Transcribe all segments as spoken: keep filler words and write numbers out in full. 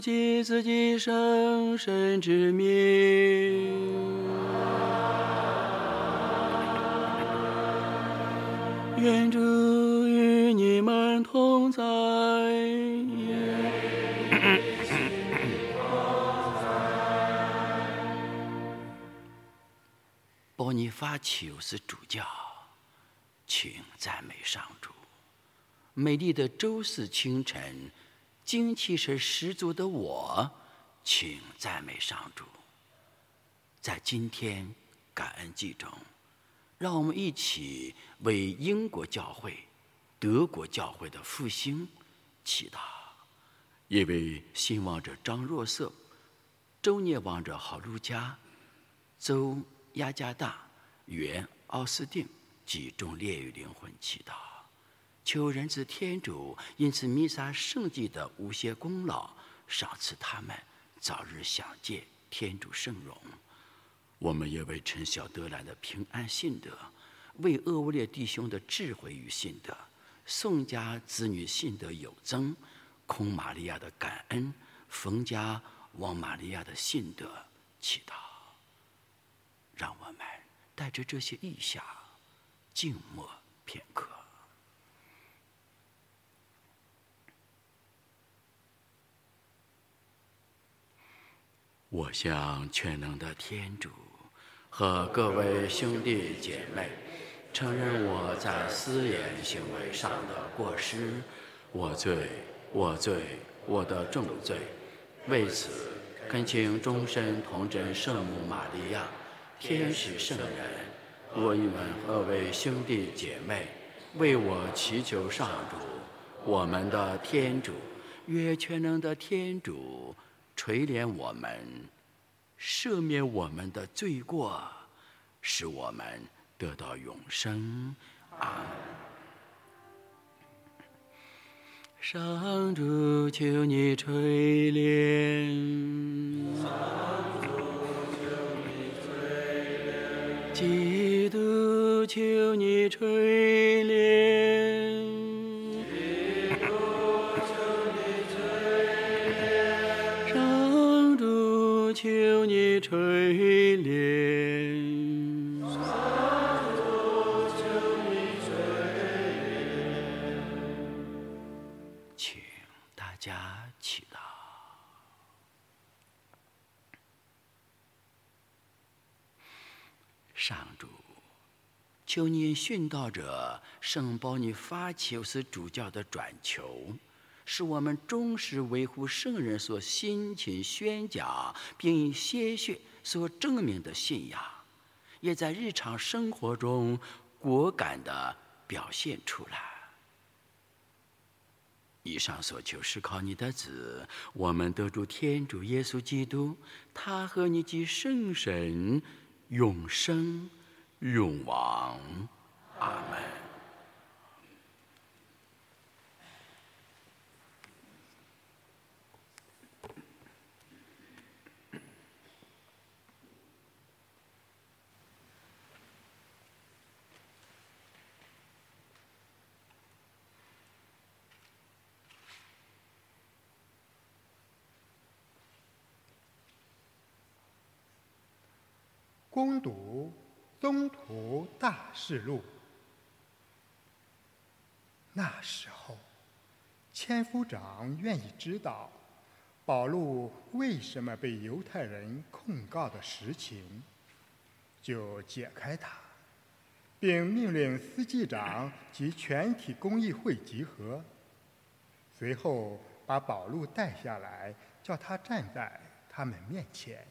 及自己生神之名。愿主与你们同在。波尼法丘斯主教，请赞美上主。美丽的周四清晨，精气神十足的我，请赞美上主。在今天感恩季中，让我们一起为英国教会、德国教会的复兴祈祷，也为新王者张若瑟、周涅王者郝路加、周雅加达、原奥斯定及众烈狱灵魂祈祷。求仁慈天主因此弥撒圣祭的无限功劳，赏赐他们早日享见天主圣容。我们也为陈小德兰的平安信德，为厄乌列弟兄的智慧与信德，宋家子女信德有增，孔玛利亚的感恩，冯家王玛利亚的信德祈祷。让我们带着这些意向静默片刻。我向全能的天主和各位兄弟姐妹承认我在思言行为上的过失，我罪，我罪，我的重罪。为此，恳请终身童真圣母玛利亚、天使圣人，我你们各位兄弟姐妹，为我祈求上主，我们的天主，越全能的天主，垂怜我们，赦免我们的罪过，使我们得到永生。阿们。上主，求你垂怜。基督，求你垂怜。上主，求你垂怜。请大家祈祷。上主，求你殉道者圣保尼法丘斯主教的转求，使我们忠实维护圣人所辛勤宣讲并以鲜血所证明的信仰，也在日常生活中果敢地表现出来。以上所求是靠你的子，我们得主天主耶稣基督，他和你及圣神永生永王。阿门。 攻读宗徒大事录。那时候，千夫长愿意知道保禄为什么被犹太人控告的实情，就解开他，并命令司祭长及全体公议会集合。随后把保禄带下来，叫他站在他们面前。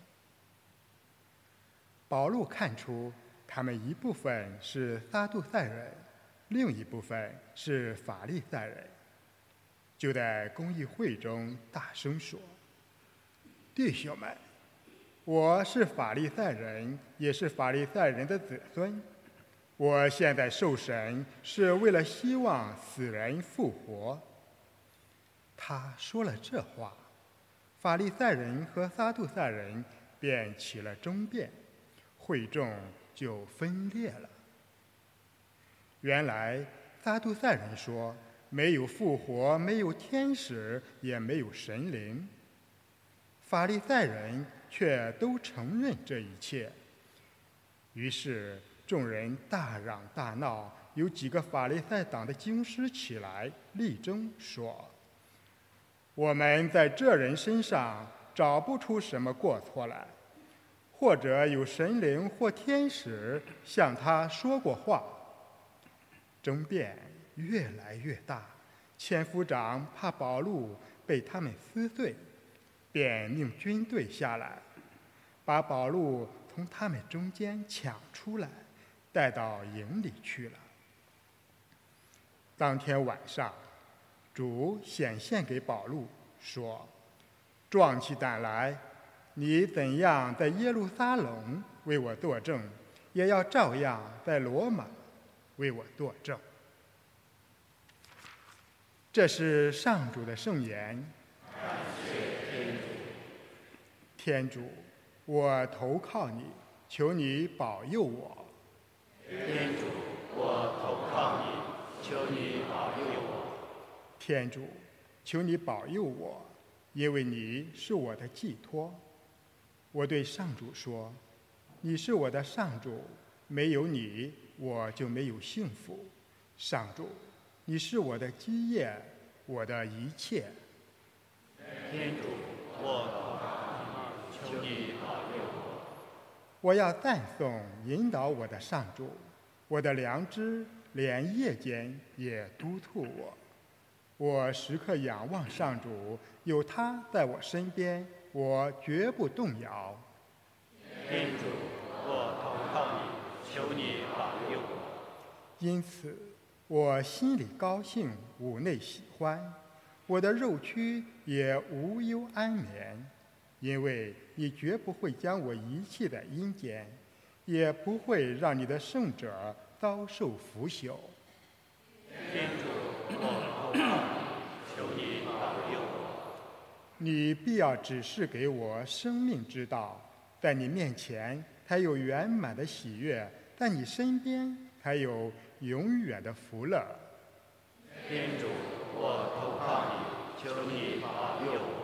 保禄看出他们一部分是撒杜塞人，另一部分是法利赛人，就在公议会中大声说：“弟兄们，我是法利赛人，也是法利赛人的子孙。我现在受审是为了希望死人复活。”他说了这话，法利赛人和撒杜塞人便起了争辩，会众就分裂了。原来撒杜塞人说没有复活，没有天使，也没有神灵； 法利赛人却都承认这一切。于是众人大嚷大闹，有几个法利赛党的经师起来力争说：我们在这人身上找不出什么过错来，或者有神灵或天使向他说过话。争辩越来越大，千夫长怕保禄被他们撕碎，便命军队下来，把保禄从他们中间抢出来，带到营里去了。当天晚上，主显现给保禄，说：壮起胆来，你怎样在耶路撒冷为我作证，也要照样在罗马为我作证。这是上主的圣言。天主，我投靠你，求你保佑我。 天主，我投靠你，求你保佑我。 天主，求你保佑我，因为你是我的寄托。我对上主说：你是我的上主，没有你，我就没有幸福。上主，你是我的基业，我的一切。 天主，我投靠你，求你保佑我。 我要赞颂引导我的上主，我的良知连夜间也督促我。我时刻仰望上主，有他在我身边，我绝不动摇。 天主，我投靠你，求你保佑我。 因此，我心里高兴，五内喜欢，我的肉躯也无忧安眠，因为你绝不会将我遗弃在阴间，也不会让你的圣者遭受腐朽。 天主，我投靠你，求你保佑我。 你必要指示给我生命之道，在你面前才有圆满的喜悦，在你身边才有永远的福乐。 天主，我投靠你，求你保佑我。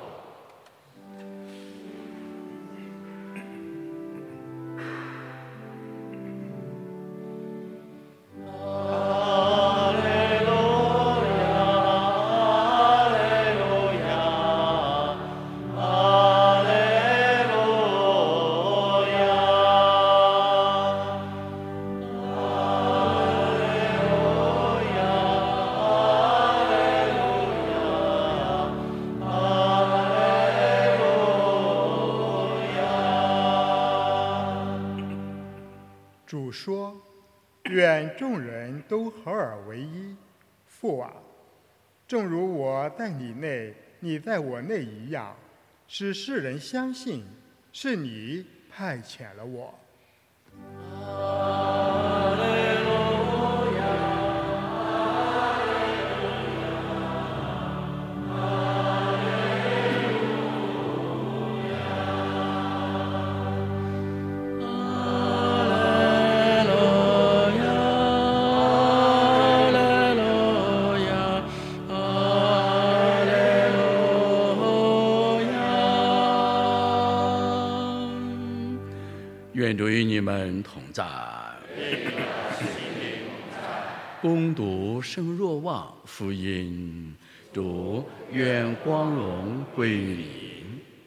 主说：愿众人都合而为一。父啊，正如我在你内，你在我内一样，使世人相信是你派遣了我。 愿主与你们同在。恭读圣若望福音，主愿光荣归于你。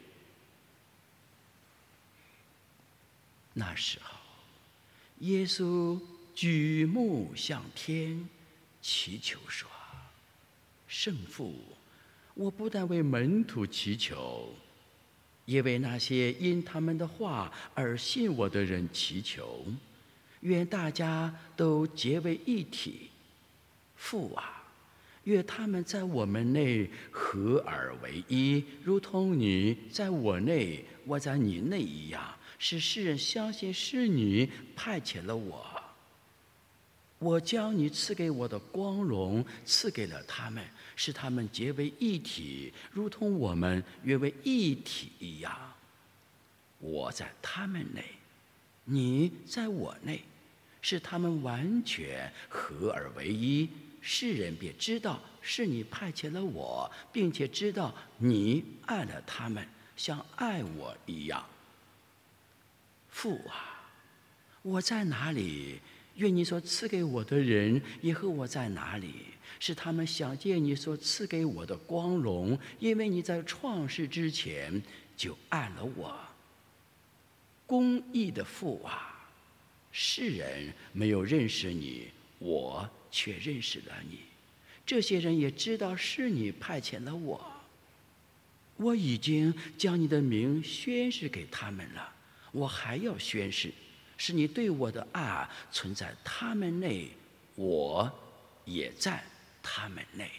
那时候，耶稣举目向天，祈求说：圣父，我不但为门徒祈求，也为那些因他们的话而信我的人祈求，愿大家都结为一体。父啊，愿他们在我们内合而为一，如同你在我内，我在你内一样，使世人相信是你派遣了我。我将你赐给我的光荣赐给了他们，使他们结为一体，如同我们约为一体一样。我在他们内，你在我内，使他们完全合而为一，世人便知道是你派遣了我，并且知道你爱了他们， 像爱我一样。父啊，我在哪里，愿你所赐给我的人也和我在哪里，使他们想见你所赐给我的光荣，因为你在创世之前就爱了我。公义的父啊，世人没有认识你，我却认识了你，这些人也知道是你派遣了我。我已经将你的名宣示给他们了，我还要宣示，是你对我的爱存在他们内，我也在他们内。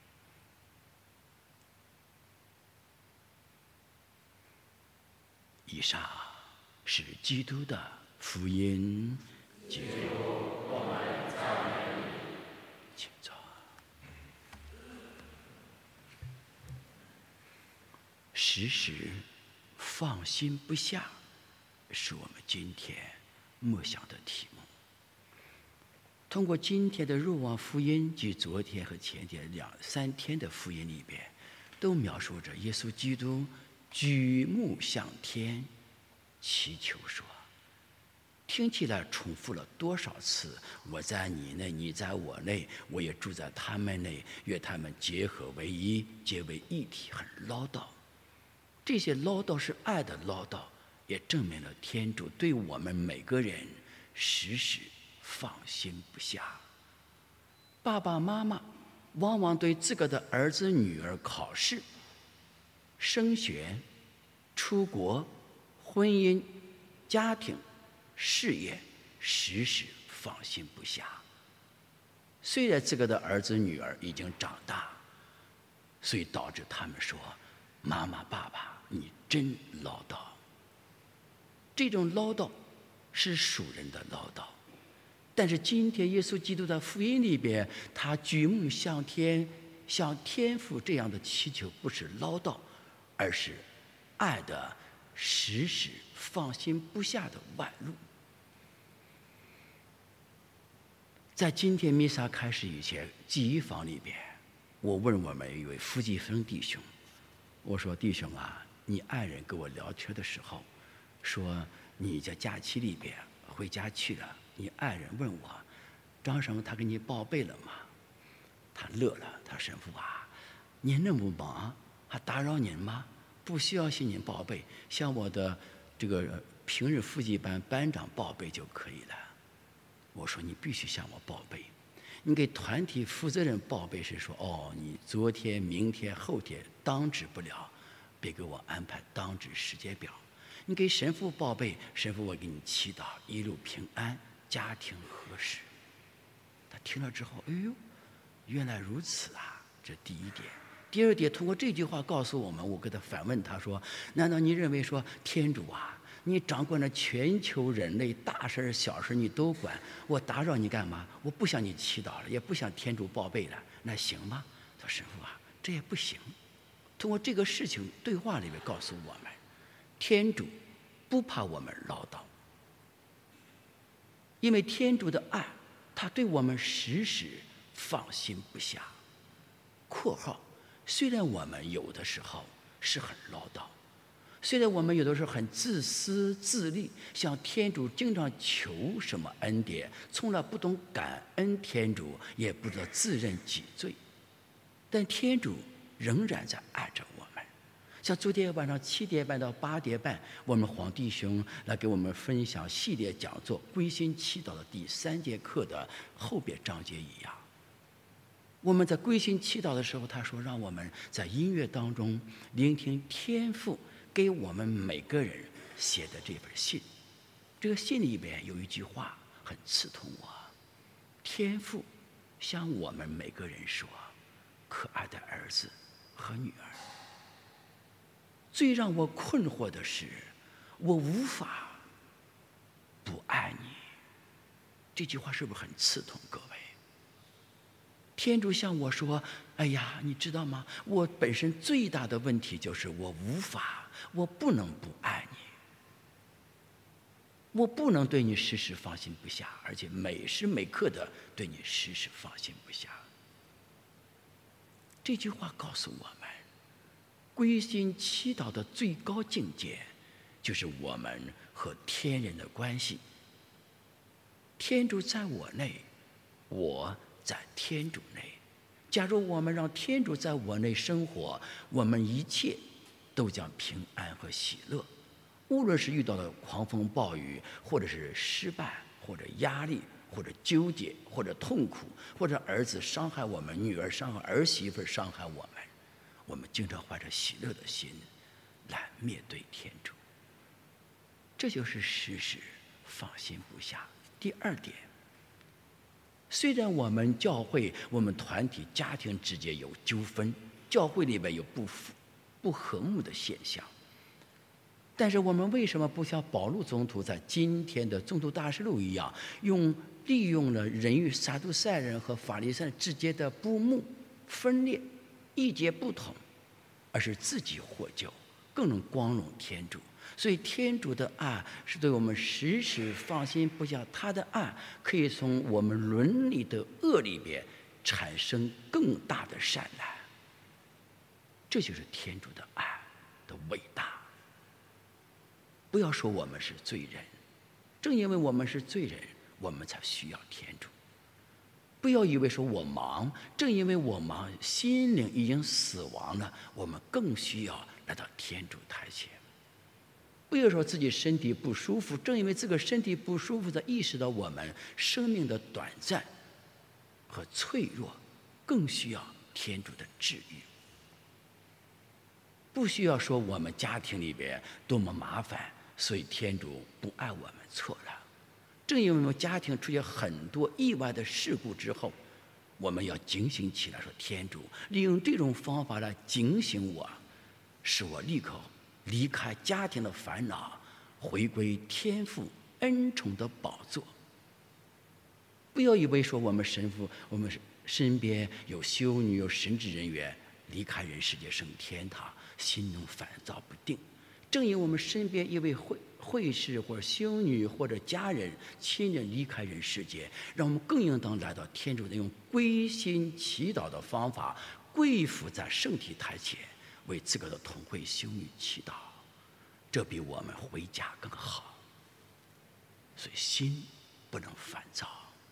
以上是基督的福音。基督，我们赞美你。请坐。时时放心不下，是我们今天默想的题目。通过今天的若望福音及昨天和前天两三天的福音里边，都描述着耶稣基督举目向天祈求说，听起来重复了多少次，我在你内，你在我内，我也住在他们内，愿他们结合为一，结为一体。很唠叨，这些唠叨是爱的唠叨，也证明了天主对我们每个人时时放心不下。爸爸妈妈往往对自个的儿子女儿考试、升学、出国、婚姻、家庭、事业时时放心不下。虽然自个的儿子女儿已经长大，所以导致他们说，妈妈爸爸你真唠叨。这种唠叨是属人的唠叨，但是今天耶稣基督在福音里边，他举目向天，像天父这样的祈求，不是唠叨，而是爱的时时放心不下的外露。在今天弥撒开始以前，记忆坊里边，我问我们一位傅继峰弟兄，我说弟兄啊，你爱人跟我聊天的时候说，你在假期里边回家去了，你爱人问我，张神他给你报备了吗？他乐了，他说神父啊，您那么忙，还打扰您吗？不需要向您报备，向我的这个平日复习班班长报备就可以了。我说你必须向我报备，你给团体负责人报备是说，哦，你昨天、明天、后天当值不了，别给我安排当值时间表。你给神父报备，神父我给你祈祷一路平安，家庭和谐。他听了之后，哎呦，原来如此啊！这第一点。第二点，通过这句话告诉我们，我给他反问他说，难道你认为说天主啊，你掌管了全球人类大事小事你都管，我打扰你干嘛？我不向你祈祷了，也不向天主报备了，那行吗？他说神父啊，这也不行。通过这个事情对话里面告诉我们，天主不怕我们唠叨，因为天主的爱，他对我们时时放心不下。括号，虽然我们有的时候是很唠叨，虽然我们有的时候很自私自利，向天主经常求什么恩典，从来不懂感恩天主，也不知道自认己罪，但天主仍然在爱着我们。像昨天晚上七点半到八点半，我们黄弟兄来给我们分享系列讲座《归心祈祷》的第三节课的后边章节一样。我们在归心祈祷的时候，他说让我们在音乐当中聆听天父给我们每个人写的这本信。这个信里边有一句话很刺痛我，天父向我们每个人说，可爱的儿子和女儿。最让我困惑的是，我无法不爱你。这句话是不是很刺痛各位？天主向我说，哎呀，你知道吗？我本身最大的问题就是我无法，我不能不爱你，我不能对你时时放心不下，而且每时每刻的对你时时放心不下。这句话告诉我们， 归心祈祷的最高境界，就是我们和天人的关系。天主在我内，我在天主内。假如我们让天主在我内生活，我们一切都将平安和喜乐。无论是遇到了狂风暴雨，或者是失败，或者压力，或者纠结，或者痛苦，或者儿子伤害我们，女儿伤害儿媳妇伤害我们，我们经常怀着喜乐的心来面对天主。这就是时时放心不下。第二点，虽然我们教会、我们团体、家庭之间有纠纷，教会里面有不不和睦的现象，但是我们为什么不像保禄宗徒在今天的宗徒大事录一样，用利用了人与撒杜塞人和法利赛人之间的不睦、分裂、意见不同，而是自己获救，更能光荣天主。所以天主的爱是对我们时时放心不下，他的爱可以从我们伦理的恶里边产生更大的善来。这就是天主的爱的伟大。不要说我们是罪人，正因为我们是罪人，我们才需要天主。不要以为说我忙，正因为我忙，心灵已经死亡了，我们更需要来到天主台前。不要说自己身体不舒服，正因为这个身体不舒服，才意识到我们生命的短暂和脆弱，更需要天主的治愈。不需要说我们家庭里边多么麻烦，所以天主不爱我们，错了。正因为我们家庭出现很多意外的事故之后，我们要警醒起来，说天主利用这种方法来警醒我，使我立刻离开家庭的烦恼，回归天父恩宠的宝座。不要以为说我们神父，我们身边有修女、有神职人员离开人世界升天堂，心中烦躁不定。正因为我们身边一位会会士或者修女或者家人亲人离开人世界，让我们更应当来到天主的用归心祈祷的方法，跪伏在圣体台前，为自个的同会修女祈祷，这比我们回家更好。所以心不能烦躁。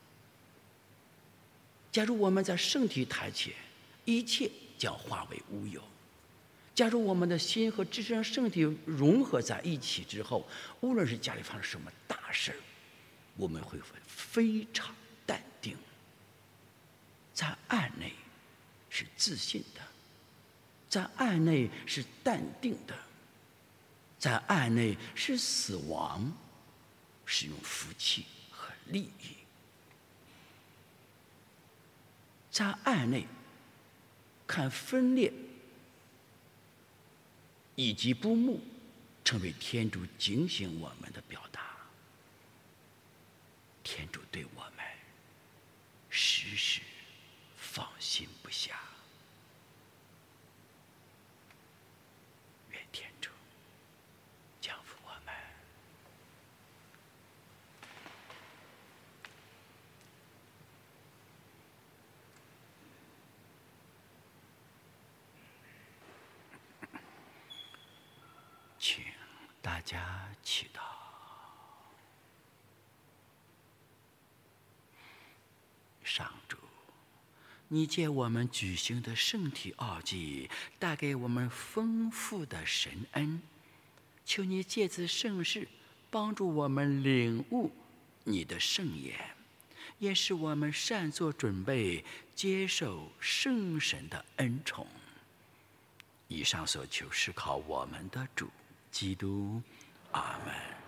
假如我们在圣体台前，一切将化为乌有。假如我们的心和至圣圣体融合在一起之后，无论是家里发生什么大事，我们会非常淡定。在爱内是自信的，在爱内是淡定的，在爱内是死亡，是用福气和利益。在爱内看分裂以及不睦，成为天主警醒我们的表达。天主对我们时时放心不下。愿天主降福我们。请大家祈祷。上主，你借我们举行的圣体奥祭，带给我们丰富的神恩，求你借此圣事帮助我们领悟你的圣言，也使我们善做准备，接受圣神的恩宠。以上所求是靠我们的主基督，阿门。